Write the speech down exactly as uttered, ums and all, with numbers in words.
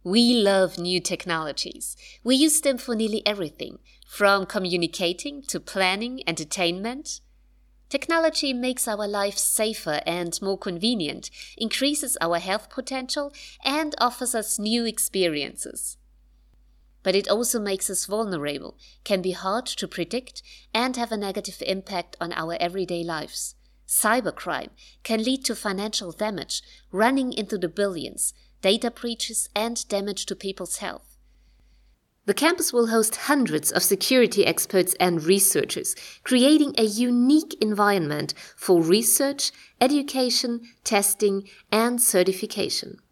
We love new technologies. We use them for nearly everything, from communicating to planning, entertainment. Technology makes our life safer and more convenient, increases our health potential, and offers us new experiences. But it also makes us vulnerable, can be hard to predict, and have a negative impact on our everyday lives. Cybercrime can lead to financial damage, running into the billions, data breaches, and damage to people's health. The campus will host hundreds of security experts and researchers, creating a unique environment for research, education, testing, and certification.